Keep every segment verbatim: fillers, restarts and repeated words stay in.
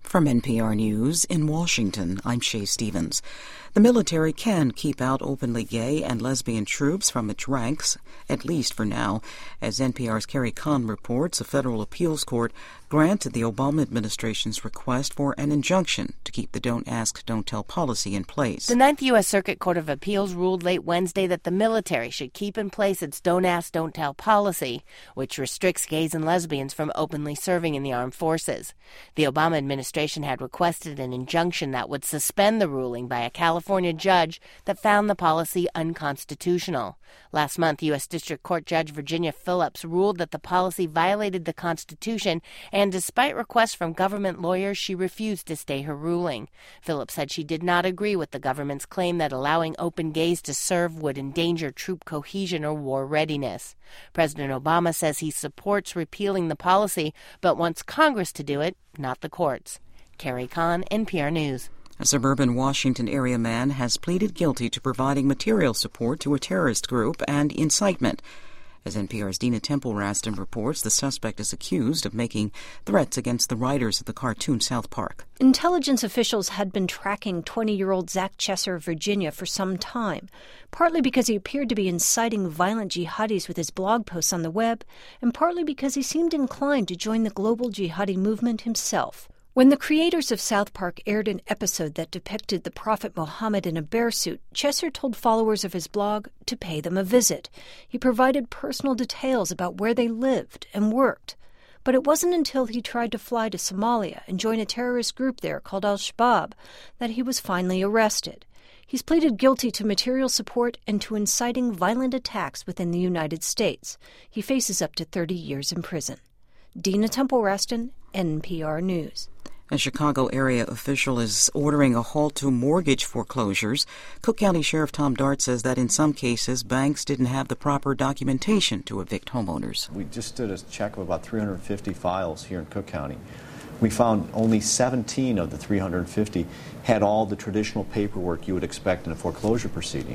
From N P R News in Washington, I'm Shay Stevens. The military can keep out openly gay and lesbian troops from its ranks, at least for now. As N P R's Carrie Kahn reports, a federal appeals court granted the Obama administration's request for an injunction to keep the Don't Ask, Don't Tell policy in place. The Ninth U S Circuit Court of Appeals ruled late Wednesday that the military should keep in place its Don't Ask, Don't Tell policy, which restricts gays and lesbians from openly serving in the armed forces. The Obama administration had requested an injunction that would suspend the ruling by a California judge that found the policy unconstitutional. Last month, U S District Court Judge Virginia Phillips ruled that the policy violated the Constitution, and despite requests from government lawyers, she refused to stay her ruling. Phillips said she did not agree with the government's claim that allowing open gays to serve would endanger troop cohesion or war readiness. President Obama says he supports repealing the policy, but wants Congress to do it, not the courts. Carrie Kahn, N P R News. A suburban Washington area man has pleaded guilty to providing material support to a terrorist group and incitement. As N P R's Dina Temple-Raston reports, the suspect is accused of making threats against the writers of the cartoon South Park. Intelligence officials had been tracking twenty-year-old Zach Chesser of Virginia for some time, partly because he appeared to be inciting violent jihadis with his blog posts on the web, and partly because he seemed inclined to join the global jihadi movement himself. When the creators of South Park aired an episode that depicted the Prophet Muhammad in a bear suit, Chesser told followers of his blog to pay them a visit. He provided personal details about where they lived and worked. But it wasn't until he tried to fly to Somalia and join a terrorist group there called Al-Shabaab that he was finally arrested. He's pleaded guilty to material support and to inciting violent attacks within the United States. He faces up to thirty years in prison. Dina Temple-Raston, N P R News. A Chicago area official is ordering a halt to mortgage foreclosures. Cook County Sheriff Tom Dart says that in some cases, banks didn't have the proper documentation to evict homeowners. We just did a check of about three hundred fifty files here in Cook County. We found only seventeen of the three hundred fifty had all the traditional paperwork you would expect in a foreclosure proceeding.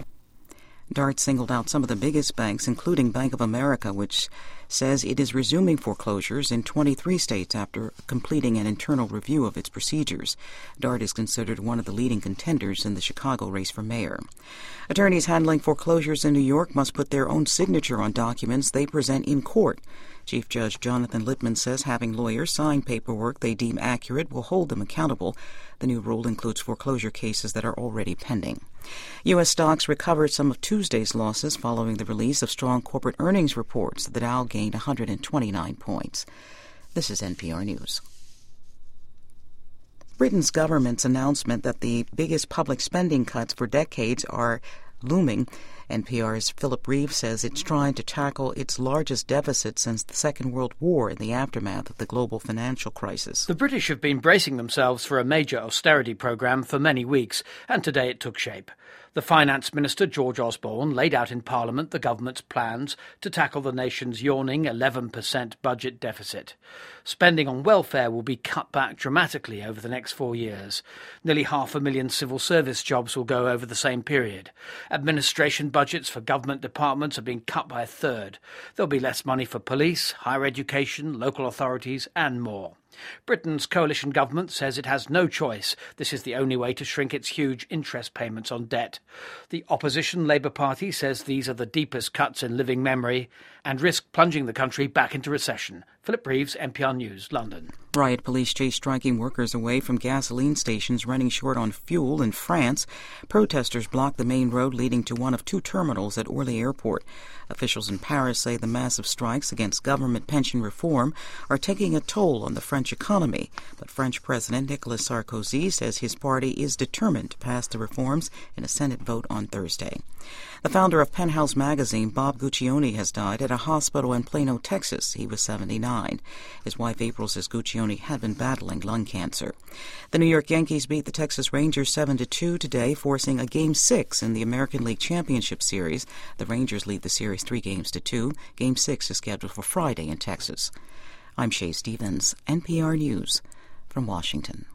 Dart singled out some of the biggest banks, including Bank of America, which says it is resuming foreclosures in twenty-three states after completing an internal review of its procedures. Dart is considered one of the leading contenders in the Chicago race for mayor. Attorneys handling foreclosures in New York must put their own signature on documents they present in court. Chief Judge Jonathan Littman says having lawyers sign paperwork they deem accurate will hold them accountable. The new rule includes foreclosure cases that are already pending. U S stocks recovered some of Tuesday's losses following the release of strong corporate earnings reports. The Dow gained one hundred twenty-nine points. This is N P R News. Britain's government's announcement that the biggest public spending cuts for decades are looming. N P R's Philip Reeves says it's trying to tackle its largest deficit since the Second World War in the aftermath of the global financial crisis. The British have been bracing themselves for a major austerity programme for many weeks, and today it took shape. The Finance Minister, George Osborne, laid out in Parliament the government's plans to tackle the nation's yawning eleven percent budget deficit. Spending on welfare will be cut back dramatically over the next four years. Nearly half a million civil service jobs will go over the same period. Administration budgets for government departments are being cut by a third. There'll be less money for police, higher education, local authorities and more. Britain's coalition government says it has no choice. This is the only way to shrink its huge interest payments on debt. The opposition Labour Party says these are the deepest cuts in living memory and risk plunging the country back into recession. Philip Reeves, N P R News, London. Riot police chased striking workers away from gasoline stations running short on fuel in France. Protesters blocked the main road leading to one of two terminals at Orly Airport. Officials in Paris say the massive strikes against government pension reform are taking a toll on the French economy. But French President Nicolas Sarkozy says his party is determined to pass the reforms in a Senate vote on Thursday. The founder of Penthouse magazine, Bob Guccione, has died at a hospital in Plano, Texas. He was seventy-nine. His wife, April, says Guccione had been battling lung cancer. The New York Yankees beat the Texas Rangers seven to two today, forcing a Game six in the American League Championship Series. The Rangers lead the series three games to two. Game six is scheduled for Friday in Texas. I'm Shay Stevens, N P R News, from Washington.